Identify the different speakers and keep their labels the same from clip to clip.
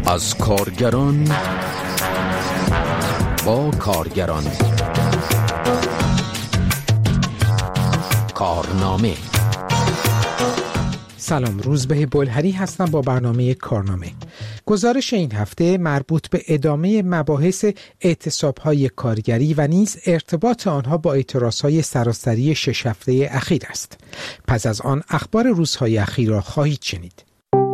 Speaker 1: از کارگران با کارگران. کارنامه.
Speaker 2: سلام، روزبه بلهری هستم با برنامه کارنامه. گزارش این هفته مربوط به ادامه مباحث اعتصاب‌های کارگری و نیز ارتباط آنها با اعتراض‌های سراسری 6 هفته اخیر است. پس از آن اخبار روزهای اخیر را خواهید شنید.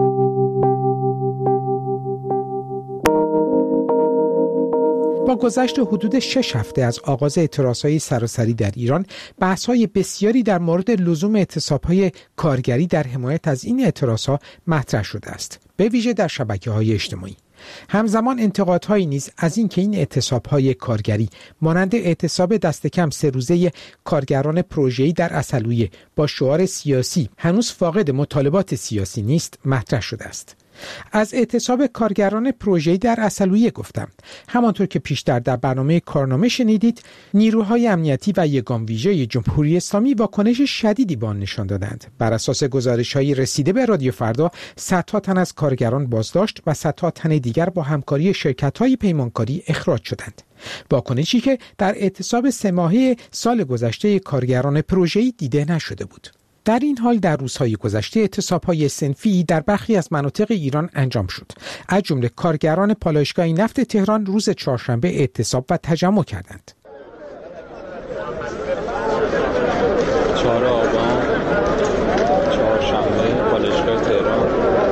Speaker 2: با گذشت حدود 6 هفته از آغاز اعتراضهای سراسری در ایران، بحث‌های بسیاری در مورد لزوم اعتصاب‌های کارگری در حمایت از این اعتراضها مطرح شده است، به ویژه در شبکه‌های اجتماعی. همزمان انتقادهایی نیز از این که این اعتصاب‌های کارگری مانند اعتصاب دست کم 3 روزه کارگران پروژه‌ای در عسلویه با شعار سیاسی هنوز فاقد مطالبات سیاسی نیست مطرح شده است. از اعتصاب کارگران پروژه‌ای در عسلویه گفتم. همانطور که پیشتر در برنامه کارنامه شنیدید، نیروهای امنیتی و یگان ویژه جمهوری اسلامی واکنش شدیدی به آن نشان دادند. بر اساس گزارش‌های رسیده به رادیو فردا، صدها تن از کارگران بازداشت و صدها تن دیگر با همکاری شرکت‌های پیمانکاری اخراج شدند. واکنشی که در اعتصاب 3 ماهه سال گذشته کارگران پروژه‌ای دیده نشده بود. در این حال در روزهای گذشته اعتصاب‌های صنفی در برخی از مناطق ایران انجام شد. از جمله کارگران پالایشگاه نفت تهران روز چهارشنبه اعتصاب و تجمع کردند.
Speaker 3: 4 آبان چهارشنبه پالایشگاه تهران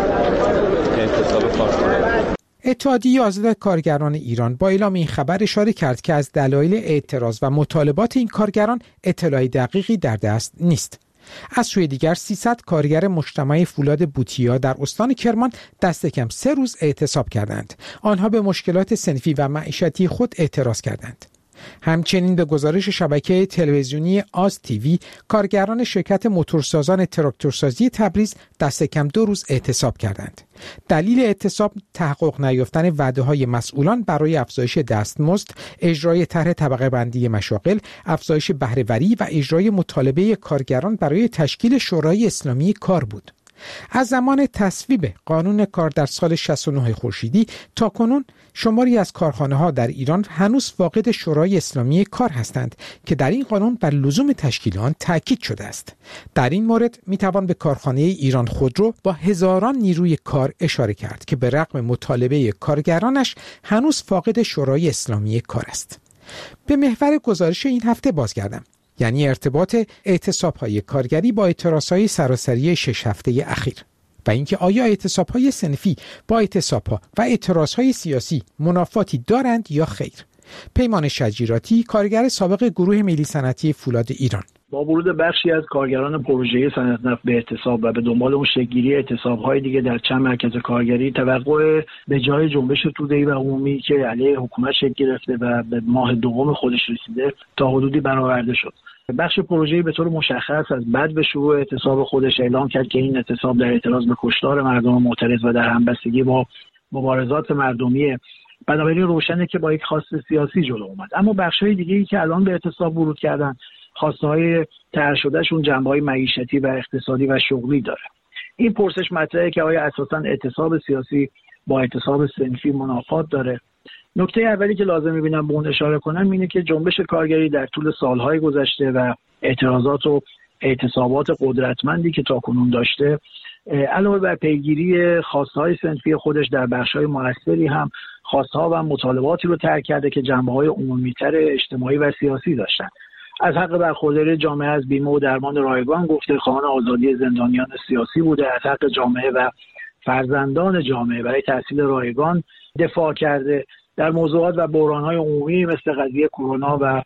Speaker 3: اعتصاب کارگران.
Speaker 2: اتحادیه آزاد کارگران ایران با اعلام این خبر اشاره کرد که از دلایل اعتراض و مطالبات این کارگران اطلاع دقیقی در دست نیست. از سوی دیگر 300 کارگر مجتمع فولاد بوتیا در استان کرمان دست کم 3 روز اعتصاب کردند. آنها به مشکلات صنفی و معیشتی خود اعتراض کردند. همچنین به گزارش شبکه تلویزیونی آز تیوی، کارگران شرکت موتورسازان تراکتورسازی تبریز دست کم 2 روز اعتصاب کردند. دلیل اعتصاب تحقق نیافتن وعده‌های مسئولان برای افزایش دستمزد، اجرای طرح طبقه بندی مشاغل، افزایش بهره‌وری و اجرای مطالبه کارگران برای تشکیل شورای اسلامی کار بود. از زمان تصویب قانون کار در سال 69 خورشیدی تا کنون شماری از کارخانه‌ها در ایران هنوز فاقد شورای اسلامی کار هستند که در این قانون بر لزوم تشکیل آن تاکید شده است. در این مورد میتوان به کارخانه ایران خودرو با هزاران نیروی کار اشاره کرد که به رغم مطالبه کارگرانش هنوز فاقد شورای اسلامی کار است. به محور گزارش این هفته بازگردم، یعنی ارتباط اعتصاب‌های کارگری با اعتراض‌های سراسری 6 هفته اخیر و اینکه آیا اعتصاب‌های صنفی با اعتصاب‌ها و اعتراض‌های سیاسی منافاتی دارند یا خیر. پیمان شجیراتی، کارگر سابق گروه ملی صنعتی فولاد ایران:
Speaker 4: با ورود بخشی از کارگران پروژه‌ای صنعت نفت به اعتصاب و به دنبال اون شکل‌گیری اعتصاب‌های دیگه در چند مرکز کارگری، توقع به جای جنبش توده‌ای و عمومی که علیه حکومت شکل گرفته و به ماه دوم خودش رسیده تا حدودی برآورده شد. بخش پروژه‌ای به طور مشخص از بعد به شروع اعتصاب خودش اعلام کرد که این اعتصاب در اعتراض به کشتار مردم معترض و در همبستگی با مبارزات مردمیه. بنابراین روشنه که با یک خواست سیاسی جلو اومد. اما بخش‌های دیگه‌ای که الان به اعتصاب ورود کردن، خواسته‌های طرح شدهشون جنبه‌های معیشتی و اقتصادی و شغلی داره. این پرسش مطرحه که آیا اساساً اعتصاب سیاسی با اعتصاب صنفی منافات داره؟ نکته اولی که لازم می‌بینم به اون اشاره کنم اینه که جنبش کارگری در طول سالهای گذشته و اعتراضات و اعتصابات قدرتمندی که تاکنون داشته، علاوه بر پیگیری خواسته‌های صنفی خودش در بخش‌های موثری هم خواست‌ها و مطالباتی رو طرح کرده که جنبه‌های عمومی‌تر اجتماعی و سیاسی داشتن. از حق برخورداری جامعه از بیمه و درمان رایگان گفته، خواهان آزادی زندانیان سیاسی بوده، از حق جامعه و فرزندان جامعه برای تحصیل رایگان دفاع کرده. در موضوعات و بحران‌های عمومی مثل قضیه کرونا و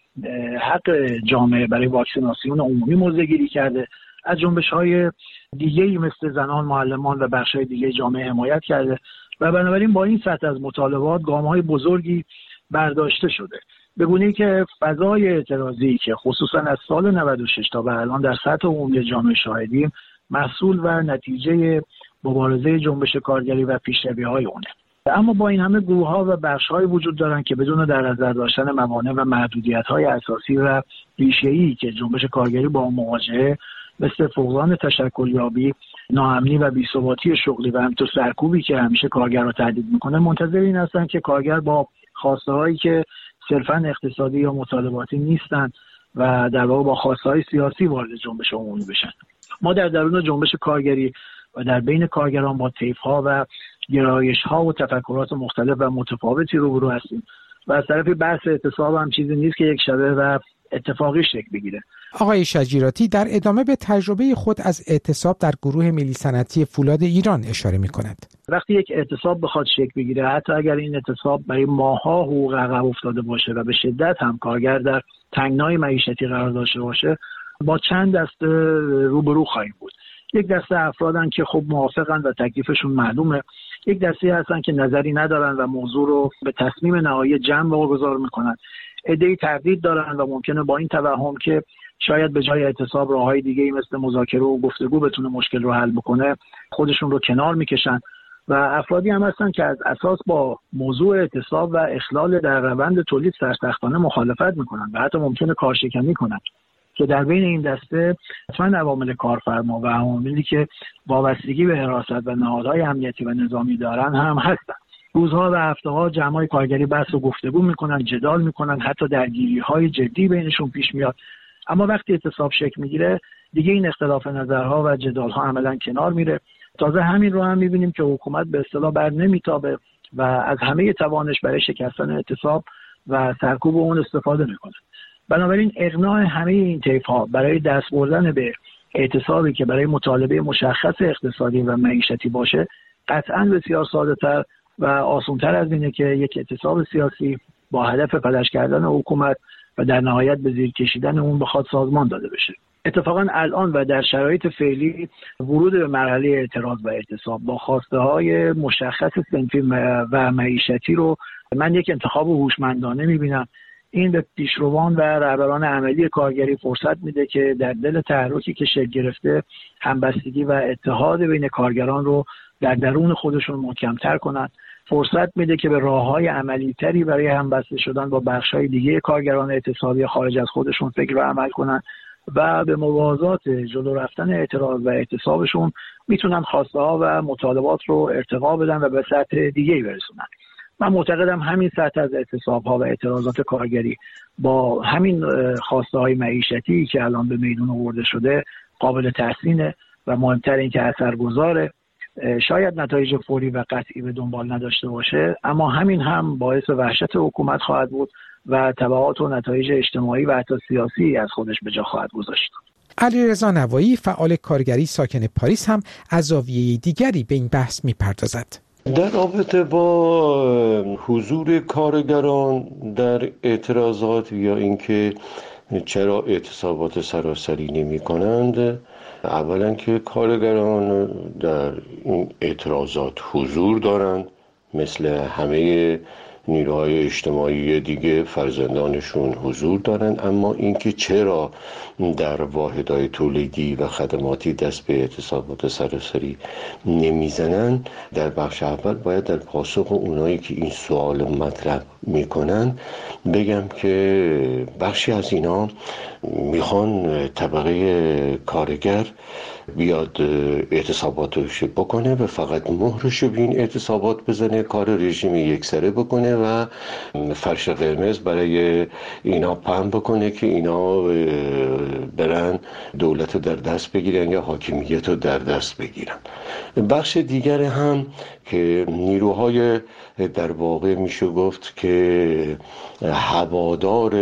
Speaker 4: حق جامعه برای واکسیناسیون عمومی موضع‌گیری کرده. از جنبش‌های دیگه‌ای مثل زنان، معلمان و بخش‌های دیگه جامعه حمایت کرده و بنابراین با این سطح از مطالبات گام‌های بزرگی برداشته شده. به گونه‌ای که فضای اعتراضی که خصوصا از سال 96 تا به الان در سطح عمومی جامعه شاهدیم، محصول و نتیجه مبارزه جنبش کارگری و پیشروی‌های اونه. اما با این همه گروه‌ها و بخش‌های وجود دارن که بدون در نظر داشتن موانع و محدودیت‌های اساسی و ریشه‌ای که جنبش کارگری با اون مواجهه، مثل فقدان تشکلیابی، ناامنی و بی‌ثباتی شغلی و همینطور سرکوبی که همیشه کارگر رو تهدید میکنه، منتظر این هستن که کارگر با خواسته‌هایی که صرفاً اقتصادی یا مطالباتی نیستن و در واقع با خواسته‌های سیاسی وارد جنبش عمومی بشن. ما در درون جنبش کارگری و در بین کارگران با طیف‌ها و گرایش‌ها و تفکرات مختلف و متفاوتی روبرو هستیم و از طرفی بحث اعتصاب هم چیزی نیست که یک شبه و اتفاقی شکل بگیره.
Speaker 2: آقای شجیراتی در ادامه به تجربه خود از اعتصاب در گروه ملی صنعتی فولاد ایران اشاره می‌کند.
Speaker 4: وقتی یک اعتصاب بخواد شکل بگیره، حتی اگر این اعتصاب برای ماه‌ها حقوق عقب افتاده باشه و به شدت هم کارگر در تنگنای معیشتی قرار داشته باشه، با چند دسته روبرو خواهیم بود. یک دسته افرادن که خب موافقن و تکلیفشون معلومه، یک دسته هستن که نظری ندارن و موضوع رو به تصمیم نهایی جمع واگذار میکنن. عده‌ای تردید دارن و ممکنه با این توهم که شاید به جای اعتصاب راههای دیگه‌ای مثل مذاکره و گفتگو بتونه مشکل رو حل بکنه، خودشون رو کنار میکشن و افرادی هم هستن که از اساس با موضوع اعتصاب و اخلال در روند تولید سرسختانه مخالفت میکنن و حتی ممکنه کارشکنی کنن، که در بین این دسته حتما عوامل کارفرما و عواملی که وابستگی به حراست و نهادهای امنیتی و نظامی دارن هم هستن. روزها و هفته‌ها جمع‌های کارگری بحث و گفتگو میکنن، جدال میکنن، حتی درگیری‌های جدی بینشون پیش میاد. اما وقتی اعتصاب شکل میگیره دیگه این اختلاف نظرها و جدال‌ها عملاً کنار میره. تازه همین رو هم میبینیم که حکومت به اصطلاح بر نمیتابه و از همه توانش برای شکستن اعتصاب و سرکوب اون استفاده میکنه. بنابراین اقناع همه این طیف‌ها برای دست بردن به اعتصابی که برای مطالبه مشخص اقتصادی و معیشتی باشه قطعاً بسیار ساده‌تر و آسان‌تر از اینه که یک اعتصاب سیاسی با هدف فلج کردن حکومت و در نهایت به زیر کشیدن اون بخواد سازمان داده بشه. اتفاقاً الان و در شرایط فعلی ورود به مرحله اعتراض و اعتصاب با خواسته‌های مشخص صنفی و معیشتی رو من یک انتخاب هوشمندانه می‌بینم. این به پیشروان و رهبران عملی کارگری فرصت میده که در دل تحرکی که شکل گرفته همبستگی و اتحاد بین کارگران رو در درون خودشون محکم‌تر کنند. فرصت میده که به راه‌های عملی‌تری برای همبسته شدن با بخش‌های دیگه کارگران اعتصابی خارج از خودشون فکر و عمل کنند و به موازات جلو رفتن اعتراض و اعتصابشون میتونن خواسته‌ها و مطالبات رو ارتقا بدن و به سطح دیگه‌ای برسونن. من معتقدم همین سطح از اعتصاب‌ها و اعتراضات کارگری با همین خواسته‌های معیشتی که الان به میدون آورده شده قابل تحسینه و مهمتر این که اثرگذاره. شاید نتایج فوری و قطعی به دنبال نداشته باشه، اما همین هم باعث وحشت حکومت خواهد بود و تبعات و نتایج اجتماعی و حتی سیاسی از خودش به جا خواهد گذاشت.
Speaker 2: علیرضا نوایی فعال کارگری ساکن پاریس هم از زاویه دیگری به این بحث می‌پردازد.
Speaker 5: در رابطه با حضور کارگران در اعتراضات یا اینکه چرا اعتصابات سراسری نمی کنند، اولا که کارگران در این اعتراضات حضور دارند، مثل همه نیروهای اجتماعی دیگه فرزندانشون حضور دارن، اما اینکه چرا در واحدهای تولیدی و خدماتی دست به اعتصابات سراسری نمیزنن، در بخش اول باید در پاسخ اونایی که این سوال مطرح میکنن بگم که بخشی از اینا میخوان طبقه کارگر بیاد اعتصاباتش بکنه و فقط مهرش به این اعتصابات بزنه، کار رژیم یکسره بکنه و فرش قرمز برای اینا پهن بکنه که اینا برن دولت رو در دست بگیرن یا حاکمیت رو در دست بگیرن. بخش دیگر هم که نیروهای در واقع میشه گفت که هوادار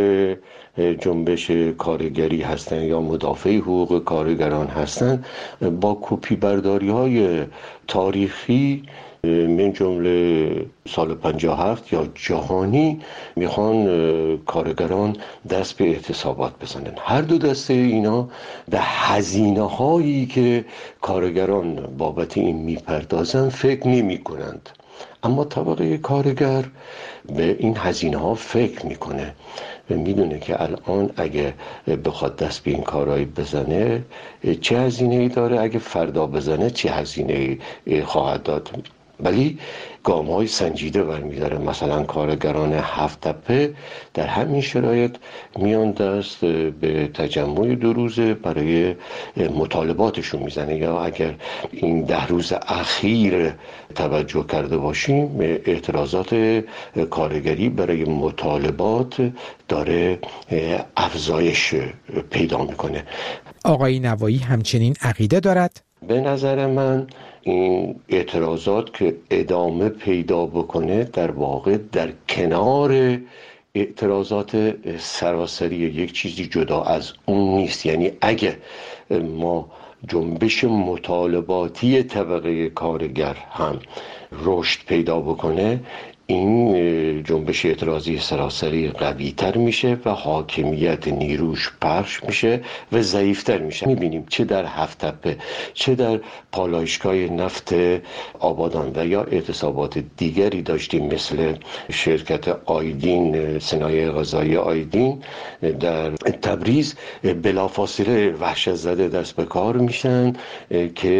Speaker 5: جنبش کارگری هستن یا مدافع حقوق کارگران هستن، با کپی برداری های تاریخی من جمله سال 57 یا جهانی میخوان کارگران دست به اعتصابات بزنن. هر دو دسته اینا به هزینه هایی که کارگران بابت این میپردازن فکر نمی کنند، اما طبقه کارگر به این هزینه ها فکر میکنه و میدونه که الان اگه بخواد دست به این کارهایی بزنه چه هزینه‌ای داره، اگه فردا بزنه چه هزینه‌ای خواهد داد. ولی گام‌های سنجیده برمی‌داره. مثلا کارگران هفت تپه در همین شرایط میان دست به تجمع 2 روزه برای مطالباتشون میزنه. یا اگر این 10 روز اخیر توجه کرده باشیم، اعتراضات کارگری برای مطالبات داره افزایش پیدا میکنه.
Speaker 2: آقای نوایی همچنین عقیده دارد
Speaker 5: به نظر من این اعتراضات که ادامه پیدا بکنه در واقع در کنار اعتراضات سراسری یک چیزی جدا از اون نیست. یعنی اگه ما جنبش مطالباتی طبقه کارگر هم رشد پیدا بکنه، این جنبش اعتراضی سراسری قوی تر میشه و حاکمیت نیروش پخش میشه و ضعیفتر میشه. میبینیم چه در هفت تپه، چه در پالایشگاه نفت آبادان و یا اعتصابات دیگری داشتیم مثل شرکت آیدین، صنایع غذایی آیدین در تبریز، بلافاصله وحشت زده دست به کار میشن که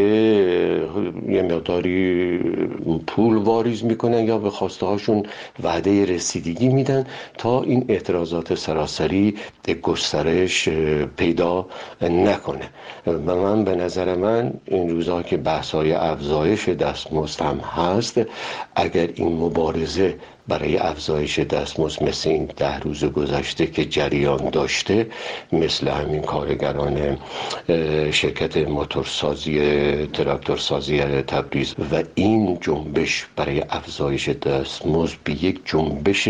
Speaker 5: یه مقداری پول واریز میکنن یا به خواسته هاشون وعده رسیدگی میدن تا این اعتراضات سراسری گسترش پیدا نکنه. و من به نظر من این روزها که بحث‌های افزایش دستمزد هم هست، اگر این مبارزه برای افزایش دستمزد مثل این 10 روز گذشته که جریان داشته، مثل همین کارگران شرکت موتورسازی تراکتورسازی تبریز و این جنبش برای افزایش دستمزد به یک جنبش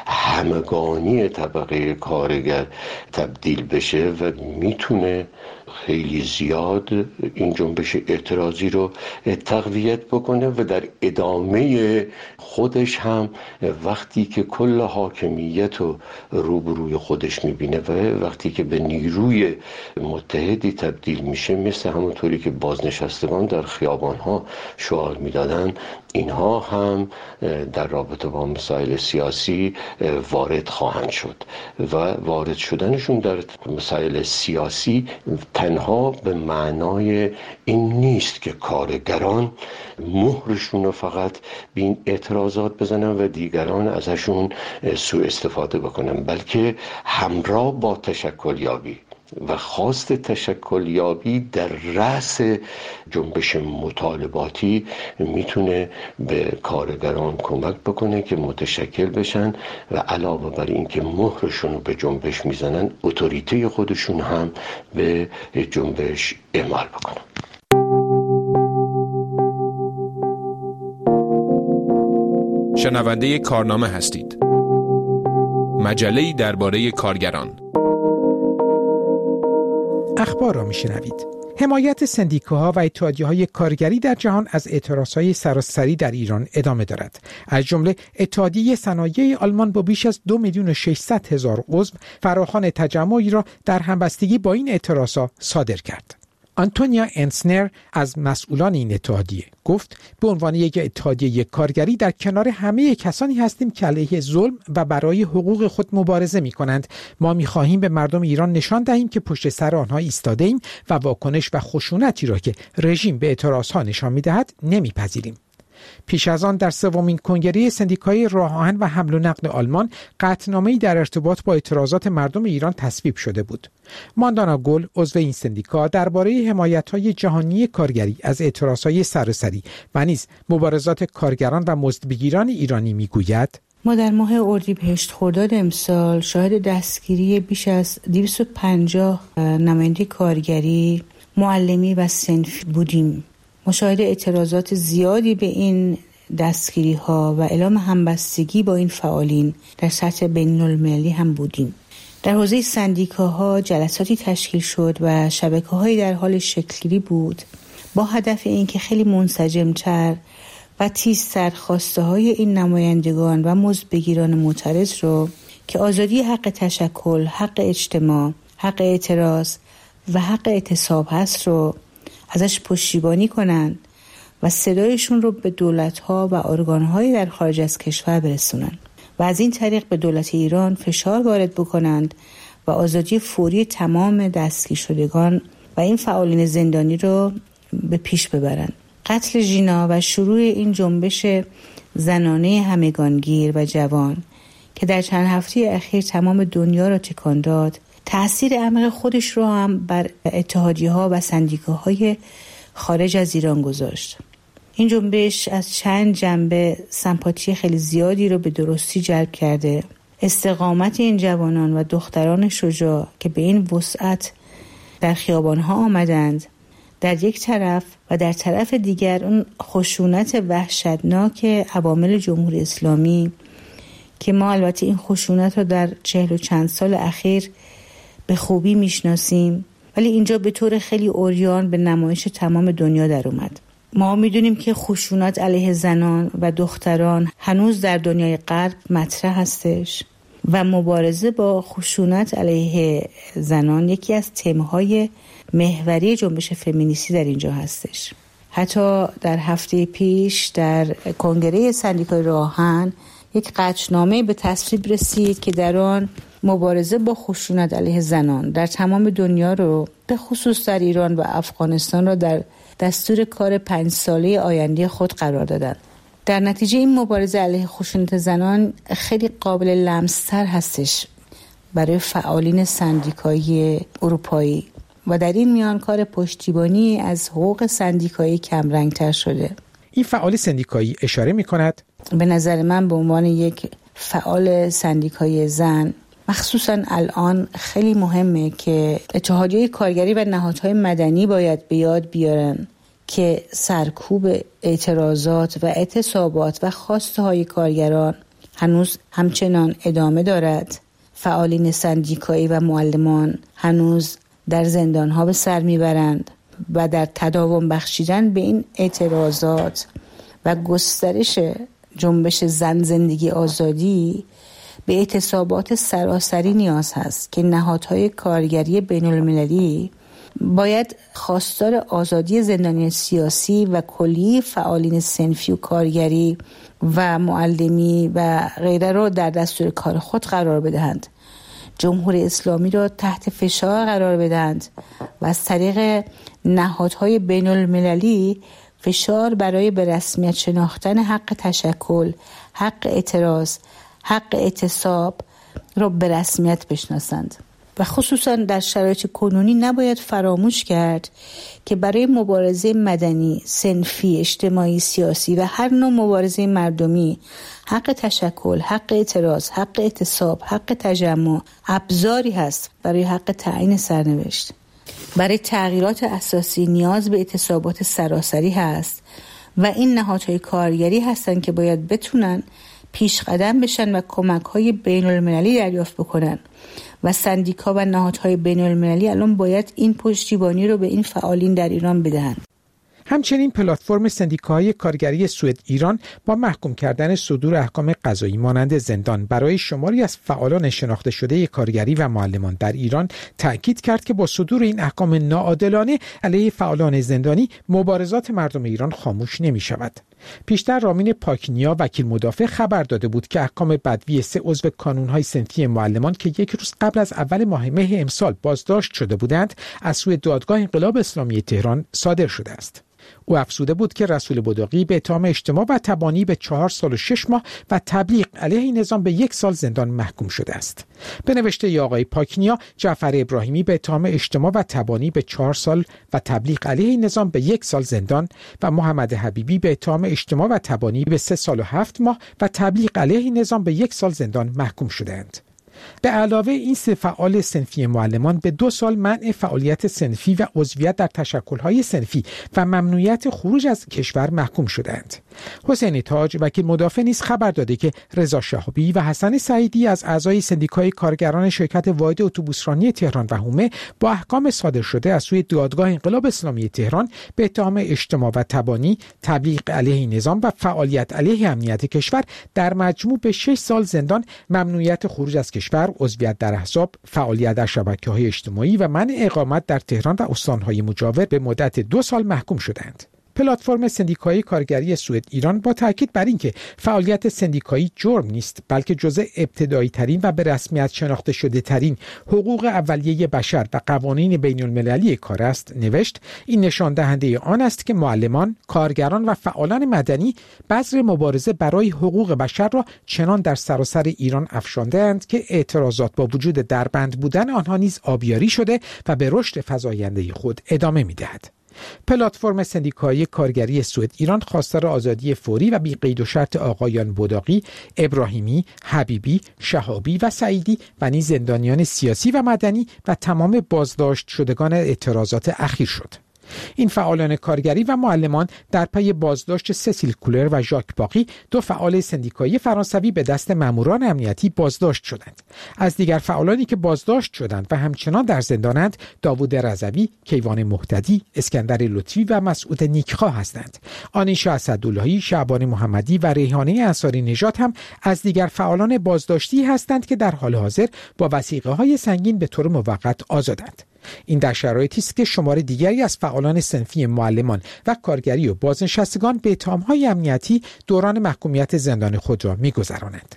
Speaker 5: همگانی طبقه کارگر تبدیل بشه و میتونه خیلی زیاد این جنبش اعتراضی رو تقویت بکنه و در ادامه خودش هم وقتی که کل حاکمیت رو روبروی خودش میبینه و وقتی که به نیروی متحدی تبدیل میشه، مثل همونطوری که بازنشستگان در خیابانها شعار میدادن، اینها هم در رابطه با مسائل سیاسی وارد خواهند شد و وارد شدنشون در مسائل سیاسی تنها به معنای این نیست که کارگران مهرشون رو فقط به این اعتراضات بزنن و دیگران ازشون سوء استفاده بکنن، بلکه همراه با تشکلیابی و خواست تشکلیابی در رأس جنبش مطالباتی میتونه به کارگران کمک بکنه که متشکل بشن و علاوه بر این که مهرشون رو به جنبش میزنن، اتوریته خودشون هم به جنبش اعمال بکنن.
Speaker 6: شنونده کارنامه هستید. مجله‌ای درباره کارگران.
Speaker 2: اخبار را میشنوید. حمایت سندیکاها و اتحادیه‌های کارگری در جهان از اعتراضهای سراسری در ایران ادامه دارد. از جمله اتحادیه صنایع آلمان با بیش از 2,600,000 عضو فراخوان تجمعی را در همبستگی با این اعتراضها صادر کرد. آنتونیا انسنر از مسئولان این اتحادیه گفت به عنوان یک اتحادیه کارگری در کنار همه کسانی هستیم که علیه ظلم و برای حقوق خود مبارزه می کنند. ما می خواهیم به مردم ایران نشان دهیم که پشت سر آنها ایستاده ایم و واکنش و خشونتی را که رژیم به اعتراضها نشان می دهد نمی پذیریم. پیش از آن در سومین کنگره سندیکای راه آهن و حمل و نقل آلمان قطعنامه‌ای در ارتباط با اعتراضات مردم ایران تصویب شده بود. ماندانا گل، عضو این سندیکا، درباره حمایت‌های جهانی کارگری از اعتراضهای سراسری و نیز مبارزات کارگران و مزدبگیران ایرانی میگوید:
Speaker 7: ما در ماه اردیبهشت خرداد امسال شاهد دستگیری بیش از 250 نماینده کارگری، معلمی و صنفی بودیم. مشاهده اعتراضات زیادی به این دستگیری ها و اعلام همبستگی با این فعالین در سطح بین‌المللی هم بودیم. در حوزه سندیکاها جلساتی تشکیل شد و شبکه‌هایی در حال شکل‌گیری بود با هدف اینکه خیلی منسجم‌تر و تیزتر خواسته‌های این نمایندگان و مزدبگیران معترض رو که آزادی حق تشکل، حق اجتماع، حق اعتراض و حق اعتصاب هست رو ازش پشتیبانی کنند و صدایشون رو به دولت‌ها و ارگان‌های در خارج از کشور برسونند و از این طریق به دولت ایران فشار وارد بکنند و آزادی فوری تمام دستگیر شدگان و این فعالین زندانی رو به پیش ببرند. قتل ژینا و شروع این جنبش زنانه همگانگیر و جوان که در چند هفته اخیر تمام دنیا را تکان داد، تأثیر عمیق خودش را هم بر اتحادیه‌ها و سندیکاهای خارج از ایران گذاشت. این جنبش از چند جنبه سمپاتی خیلی زیادی رو به درستی جلب کرده. استقامت این جوانان و دختران شجاع که به این وسعت در خیابان‌ها آمدند در یک طرف و در طرف دیگر اون خشونت وحشتناک عوامل جمهوری اسلامی که ما البته این خشونت رو در 40 و چند سال اخیر به خوبی میشناسیم، ولی اینجا به طور خیلی عریان به نمایش تمام دنیا در اومد. ما میدونیم که خشونت علیه زنان و دختران هنوز در دنیای غرب مطرح هستش و مبارزه با خشونت علیه زنان یکی از تمهای محوری جنبش فمینیستی در اینجا هستش. حتی در هفته پیش در کنگره سندیکای راهن یک قطعنامه به تصویب رسید که در آن مبارزه با خشونت علیه زنان در تمام دنیا رو به خصوص در ایران و افغانستان را در دستور کار 5 ساله آینده خود قرار دادند. در نتیجه این مبارزه علیه خشونت زنان خیلی قابل لمس‌تر هستش برای فعالین سندیکایی اروپایی و در این میان کار پشتیبانی از حقوق سندیکایی کمرنگ‌تر شده.
Speaker 2: این فعال سندیکایی اشاره می‌کند
Speaker 7: به نظر من به عنوان یک فعال سندیکای زن مخصوصاً الان خیلی مهمه که اتحادیه کارگری و نهادهای مدنی باید به یاد بیارن که سرکوب اعتراضات و اعتصابات و خواسته های کارگران هنوز همچنان ادامه دارد. فعالین سندیکایی و معلمان هنوز در زندانها به سر میبرند و در تداوم بخشیدن به این اعتراضات و گسترش جنبش زن زندگی آزادی به اعتصابات سراسری نیاز هست که نهادهای کارگری بین المللی باید خواستار آزادی زندانی سیاسی و کلی فعالین صنفی و کارگری و معلمی و غیره را در دستور کار خود قرار بدهند، جمهوری اسلامی را تحت فشار قرار بدهند و از طریق نهادهای بین المللی فشار برای به رسمیت شناختن حق تشکل، حق اعتراض، حق اعتصاب را به رسمیت بشناسند. و خصوصا در شرایط کنونی نباید فراموش کرد که برای مبارزه مدنی، صنفی، اجتماعی، سیاسی و هر نوع مبارزه مردمی حق تشکل، حق اعتراض، حق اعتصاب، حق تجمع ابزاری هست برای حق تعیین سرنوشت. برای تغییرات اساسی نیاز به اعتصابات سراسری هست و این نهادهای کارگری هستند که باید بتونن پیش قدم بشن و کمک‌های بین‌المللی دریافت بکنن و سندیکا و نهادهای بین‌المللی الان باید این پشتیبانی رو به این فعالین در ایران بدهن.
Speaker 2: همچنین پلتفرم سندیکاهای کارگری سوئد ایران با محکوم کردن صدور احکام قضایی مانند زندان برای شماری از فعالان شناخته شده کارگری و معلمان در ایران تأکید کرد که با صدور این احکام ناعادلانه علیه فعالان زندانی مبارزات مردم ایران خاموش نمی شود. پیشتر رامین پاکنیا وکیل مدافع خبر داده بود که احکام بدوی 3 عضو کانون‌های صنفی معلمان که 1 روز قبل از اول ماه مه امسال بازداشت شده بودند از سوی دادگاه انقلاب اسلامی تهران صادر شده است. او افزوده بود که رسول بداقی به اتهام اجتماع و تبانی به 4 سال و 6 ماه و تبلیغ علیه این نظام به 1 سال زندان محکوم شده است. به نوشته آقای پاکنیا، جعفر ابراهیمی به اتهام اجتماع و تبانی به 4 سال و تبلیغ علیه این نظام به 1 سال زندان و محمد حبیبی به اتهام اجتماع و تبانی به 3 سال و 7 ماه و تبلیغ علیه این نظام به 1 سال زندان محکوم شده‌اند. به علاوه این 3 فعال صنفی معلمان به 2 سال منع فعالیت صنفی و عضویت در تشکل‌های صنفی و ممنوعیت خروج از کشور محکوم شدند. حسین تاج وکیل مدافع نیز خبر داده که رضا شهابی و حسن سعیدی از اعضای سندیکای کارگران شرکت واحد اتوبوسرانی تهران و حومه با احکام صادر شده از سوی دادگاه انقلاب اسلامی تهران به اتهام اجتماع و تبانی، تبلیغ علیه نظام و فعالیت علیه امنیت کشور در مجموع به 6 سال زندان، ممنوعیت خروج از کشور، عضویت در احزاب، فعالیت در شبکه‌های اجتماعی و منع اقامت در تهران و استان‌های مجاور به مدت 2 سال محکوم شدند. پلتفرم سندیکایی کارگری سوئد ایران با تاکید بر اینکه فعالیت سندیکایی جرم نیست بلکه جزء ابتدایی ترین و به رسمیت شناخته شده ترین حقوق اولیه بشر و قوانین بین المللی کار است، نوشت این نشان دهنده آن است که معلمان، کارگران و فعالان مدنی بذر مبارزه برای حقوق بشر را چنان در سراسر ایران افشانده‌اند که اعتراضات با وجود دربند بودن آنها نیز آبیاری شده و به رشد فزاینده خود ادامه می‌دهد. پلتفرم سندیکایی کارگری سوئد ایران خواستار آزادی فوری و بی قید و شرط آقایان بوداقی، ابراهیمی، حبیبی، شهابی و سعیدی و نیز زندانیان سیاسی و مدنی و تمام بازداشت شدگان اعتراضات اخیر شد. این فعالان کارگری و معلمان در پی بازداشت سسیل کولر و ژاک باقی، دو فعال سندیکایی فرانسوی، به دست ماموران امنیتی بازداشت شدند. از دیگر فعالانی که بازداشت شدند و همچنان در زندانند، داوود رضوی، کیوان مهتدی، اسکندر لطفی و مسعود نیکخواه هستند. آنیشا اسداللهی، شعبان محمدی و ریحانه انصاری نژاد هم از دیگر فعالان بازداشتی هستند که در حال حاضر با وثیقه‌های سنگین به طور موقت آزادند. این در شرایطی است که شمار دیگری از فعالان صنفی معلمان و کارگری و بازنشستگان به اتهام‌های امنیتی دوران محکومیت زندان خود را می‌گذرانند.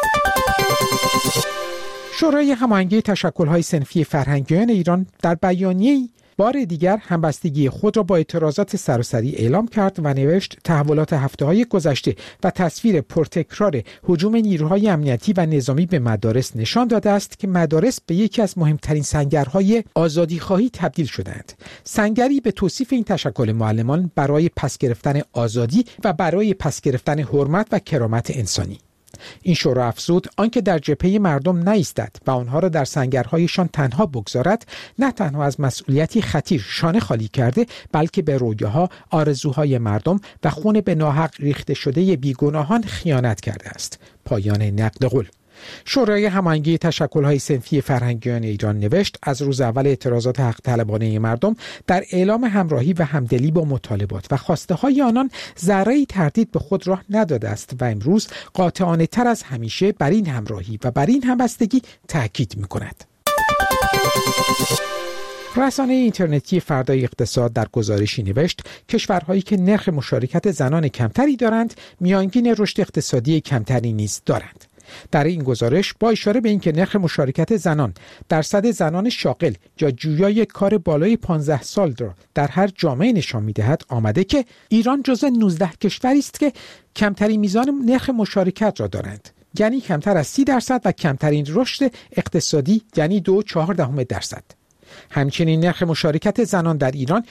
Speaker 2: شورای هماهنگی تشکل‌های صنفی فرهنگیان ایران در بیانیه‌ای بار دیگر همبستگی خود را با اعتراضات سراسری اعلام کرد و نوشت تحولات هفته‌های گذشته و تصویر پرتکرار هجوم نیروهای امنیتی و نظامی به مدارس نشان داده است که مدارس به یکی از مهمترین سنگرهای آزادی‌خواهی تبدیل شدند. سنگری به توصیف این تشکل معلمان برای پس گرفتن آزادی و برای پس گرفتن حرمت و کرامت انسانی. این شورا افزود آنکه در جبهه مردم نایستد و آنها را در سنگرهایشان تنها بگذارد، نه تنها از مسئولیتی خطیر شانه خالی کرده، بلکه به رویاها، آرزوهای مردم و خون به ناحق ریخته شده بیگناهان خیانت کرده است. پایان نقل قول. شورای هماهنگی تشکل‌های صنفی فرهنگیان ایران نوشت از روز اول اعتراضات حق طلبانه مردم در اعلام همراهی و همدلی با مطالبات و خواسته‌های آنان ذره‌ای تردید به خود راه نداده است و امروز قاطعانه تر از همیشه بر این همراهی و بر این همبستگی تاکید می‌کند. رسانه اینترنتی فردای اقتصاد در گزارشی نوشت کشورهایی که نرخ مشارکت زنان کمتری دارند، میانگین رشد اقتصادی کمتری نیز دارند. در این گزارش با اشاره به اینکه نرخ مشارکت زنان، درصد زنان شاغل یا جویای کار بالای 15 سال را در هر جامعه نشان می‌دهد آمده که ایران جزو 19 کشوری است که کمترین میزان نرخ مشارکت را دارند، یعنی کمتر از 30% و کمترین رشد اقتصادی یعنی 2.4%. همچنین نرخ مشارکت زنان در ایران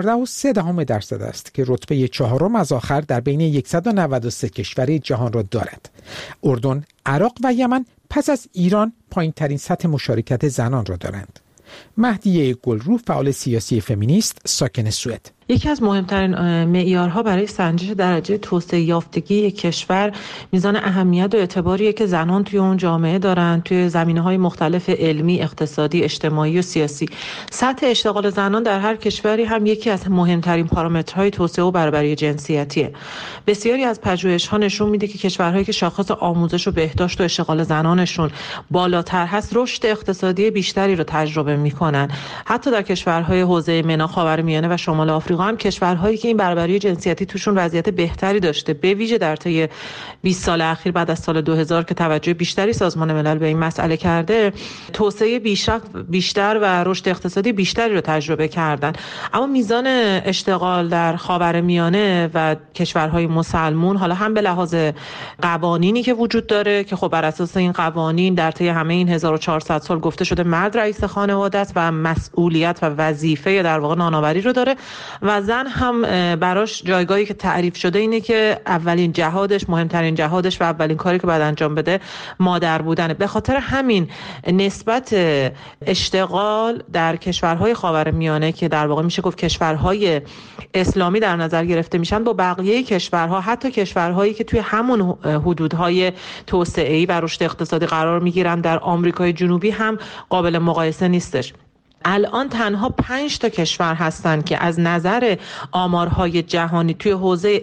Speaker 2: 14.3% است که رتبه چهارم از آخر در بین 193 کشور جهان را دارد. اردن، عراق و یمن پس از ایران پایین‌ترین سطح مشارکت زنان را دارند. مهدیه گلرو، فعال سیاسی فمینیست ساکن سوئد:
Speaker 8: یکی از مهمترین معیارها برای سنجش درجه توسعه یافتگی یک کشور میزان اهمیت و اعتباریه که زنان توی اون جامعه دارن، توی زمینه‌های مختلف علمی، اقتصادی، اجتماعی و سیاسی. سطح اشتغال زنان در هر کشوری هم یکی از مهمترین پارامترهای توسعه و برابری جنسیتیه. بسیاری از پژوهش‌ها نشون میده که کشورهایی که شاخص آموزش و بهداشت و اشتغال زنانشون بالاتر هست، رشد اقتصادی بیشتری رو تجربه میکنن. حتی در کشورهای حوزه MENA، خاورمیانه و شمال آفریقا هم کشورهایی که این برابری جنسیتی توشون وضعیت بهتری داشته، به ویژه در طی 20 سال اخیر بعد از سال 2000 که توجه بیشتری سازمان ملل به این مسئله کرده، توسعه بیشتر و رشد اقتصادی بیشتری رو تجربه کردن. اما میزان اشتغال در خاورمیانه و کشورهای مسلمان، حالا هم به لحاظ قوانینی که وجود داره که خب بر اساس این قوانین در طی همه این 1400 سال گفته شده مرد رئیس خانواده است و مسئولیت و وظیفه در واقع نانآوری رو داره، و زن هم براش جایگاهی که تعریف شده اینه که اولین جهادش، مهمترین جهادش و اولین کاری که باید انجام بده مادر بودنه. به خاطر همین نسبت اشتغال در کشورهای خاورمیانه که در واقع میشه گفت کشورهای اسلامی در نظر گرفته میشن، با بقیه کشورها، حتی کشورهایی که توی همون حدودهای توسعه‌ای و رشد اقتصادی قرار میگیرن در آمریکای جنوبی، هم قابل مقایسه نیستش. الان تنها 5 تا کشور هستن که از نظر آمارهای جهانی توی حوزه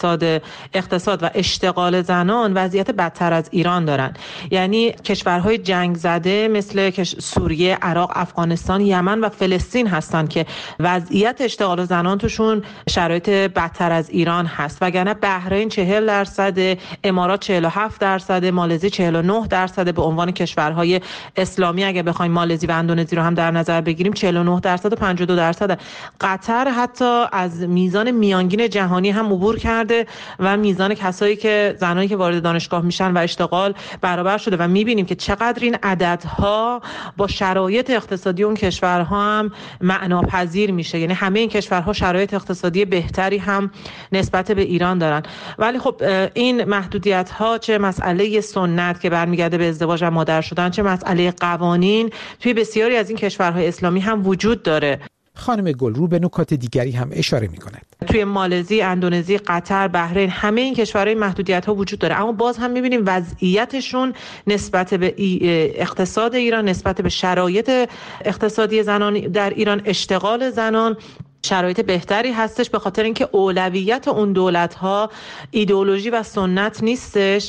Speaker 8: اقتصاد و اشتغال زنان وضعیت بدتر از ایران دارن. یعنی کشورهای جنگ زده مثل سوریه، عراق، افغانستان، یمن و فلسطین هستن که وضعیت اشتغال زنان توشون شرایط بدتر از ایران هست. وگرنه بحرین 40%، امارات 47%، مالزی 49% به عنوان کشورهای اسلامی. اگه بخوایم مالزی و اندونزی رو هم در نظر بگیریم 49% و 52%. قطر حتی از میزان میانگین جهانی هم عبور کرده و میزان کسایی که زنانی که وارد دانشگاه میشن و اشتغال برابر شده و میبینیم که چقدر این عددها با شرایط اقتصادی اون کشورها هم معناپذیر میشه. یعنی همه این کشورها شرایط اقتصادی بهتری هم نسبت به ایران دارن. ولی خب این محدودیت ها، چه مسئله سنت که برمیگرده به ازدواج و مادر شدن، چه مسئله قوانین، توی بسیاری از این کشورهای اسلامی هم وجود داره.
Speaker 2: خانم گلرو به نکات دیگری هم اشاره می‌کند.
Speaker 8: توی مالزی، اندونزی، قطر، بحرین، همه این کشورهای محدودیت‌ها وجود داره، اما باز هم می‌بینیم وضعیتشون نسبت به اقتصاد ایران، نسبت به شرایط اقتصادی زنان در ایران، اشتغال زنان شرایط بهتری هستش، به خاطر اینکه اولویت اون دولت‌ها ایدئولوژی و سنت نیستش،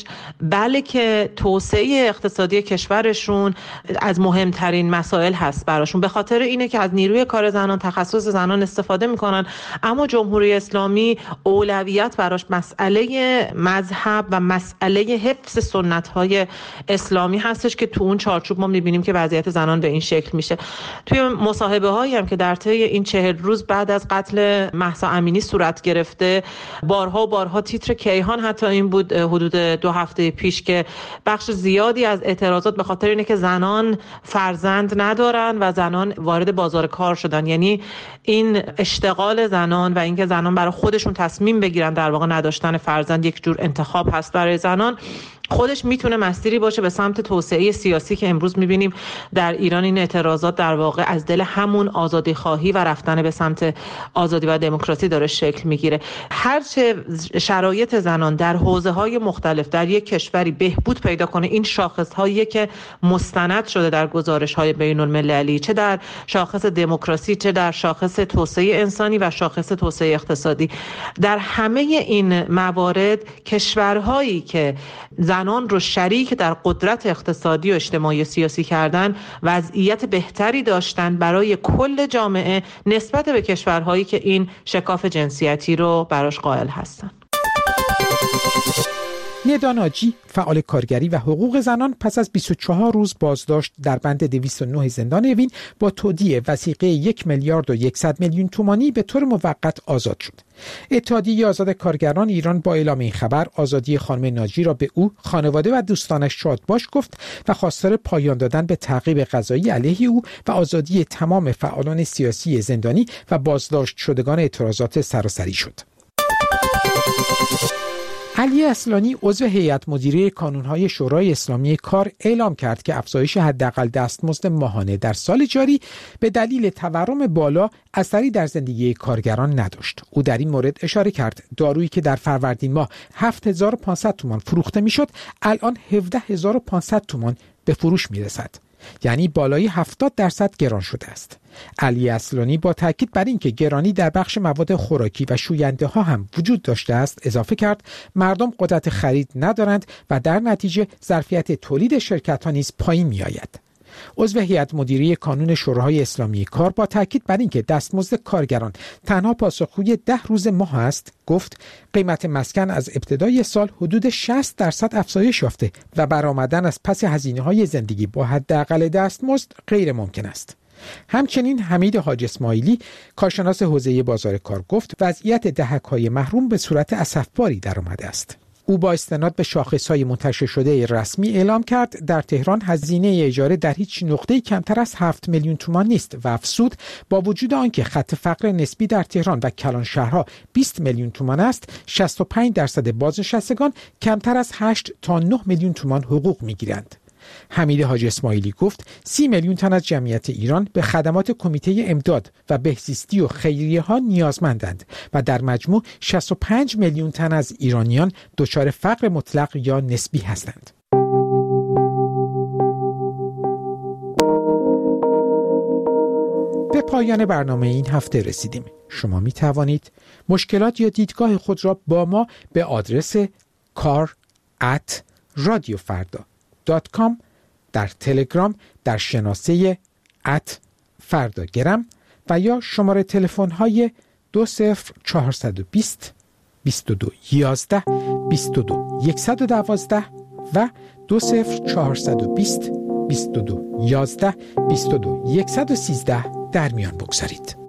Speaker 8: بلکه توسعه اقتصادی کشورشون از مهمترین مسائل هست براشون. به خاطر اینه که از نیروی کار زنان، تخصص زنان استفاده میکنن، اما جمهوری اسلامی اولویت براش مسئله مذهب و مسئله حفظ سنت‌های اسلامی هستش که تو اون چارچوب ما می‌بینیم که وضعیت زنان به این شکل میشه. توی مصاحبه‌هایی هم که در طی این 40 روز بعد از قتل مهسا امینی صورت گرفته، بارها و بارها تیتر کیهان حتی این بود حدود 2 هفته پیش که بخش زیادی از اعتراضات به خاطر اینه که زنان فرزند ندارن و زنان وارد بازار کار شدن. یعنی این اشتغال زنان و اینکه زنان برای خودشون تصمیم بگیرن، در واقع نداشتن فرزند یک جور انتخاب هست برای زنان، خودش میتونه مسیری باشه به سمت توسعه سیاسی که امروز میبینیم در ایران این اعتراضات در واقع از دل همون آزادی خواهی و رفتن به سمت آزادی و دموکراسی داره شکل میگیره. هرچه شرایط زنان در حوزه‌های مختلف در یک کشوری بهبود پیدا کنه، این شاخص‌هایی که مستند شده در گزارش‌های بین‌المللی، چه در شاخص دموکراسی، چه در شاخص توسعه انسانی و شاخص توسعه اقتصادی، در همه این موارد کشورهایی که زنان رو شریک در قدرت اقتصادی و اجتماعی و سیاسی کردن وضعیت بهتری داشتن برای کل جامعه نسبت به کشورهایی که این شکاف جنسیتی رو براش قائل هستن.
Speaker 2: ندا ناجی، فعال کارگری و حقوق زنان، پس از 24 روز بازداشت در بند 209 زندان اوین با تودیع وثیقه 1,100,000,000 تومانی به طور موقت آزاد شد. اتحادیه آزاد کارگران ایران با اعلام این خبر آزادی خانم ناجی را به او، خانواده و دوستانش شادباش گفت و خواستار پایان دادن به تعقیب قضایی علیه او و آزادی تمام فعالان سیاسی زندانی و بازداشت شدگان اعتراضات سراسری شد. علی اصلانی، عضو هیئت مدیره کانون‌های شورای اسلامی کار، اعلام کرد که افزایش حداقل دستمزد ماهانه در سال جاری به دلیل تورم بالا اثری در زندگی کارگران نداشت. او در این مورد اشاره کرد دارویی که در فروردین ماه 7,500 تومان فروخته میشد، الان 17,500 تومان به فروش میرسد. یعنی بالای 70% گران شده است. علی اصلانی با تاکید بر اینکه گرانی در بخش مواد خوراکی و شوینده ها هم وجود داشته است اضافه کرد مردم قدرت خرید ندارند و در نتیجه ظرفیت تولید شرکت ها نیز پایین می آید. عضو هیئت مدیره کانون شورای اسلامی کار با تاکید بر اینکه دستمزد کارگران تنها پاسخگوی 10 روز ماه است گفت قیمت مسکن از ابتدای سال حدود 60% افزایش یافته و برآمدن از پس هزینه‌های زندگی با حداقل دستمزد غیر ممکن است. همچنین حمید حاج اسماعیلی، کارشناس حوزه بازار کار، گفت وضعیت دهک‌های محروم به صورت اسفباری درآمده است. او با استناد به شاخص‌های منتشر شده رسمی اعلام کرد در تهران هزینه اجاره در هیچ نقطه‌ای کمتر از 7 میلیون تومان نیست و افزود با وجود آنکه خط فقر نسبی در تهران و کلان شهرها 20 میلیون تومان است، 65% بازنشستگان کمتر از 8 تا 9 میلیون تومان حقوق می‌گیرند. حمید حاج اسماعیلی گفت 30 میلیون تن از جمعیت ایران به خدمات کمیته امداد و بهزیستی و خیریه ها نیازمندند و در مجموع 65 میلیون تن از ایرانیان دچار فقر مطلق یا نسبی هستند. پایان برنامه این هفته رسیدیم. شما می توانید مشکلات یا دیدگاه خود را با ما به آدرس kar@radiofarda.com در تلگرام در شناسه @فرداگرم و یا شماره تلفن های 20420 2211 22 112 و 20420 2211 22 113 در میان بگذارید.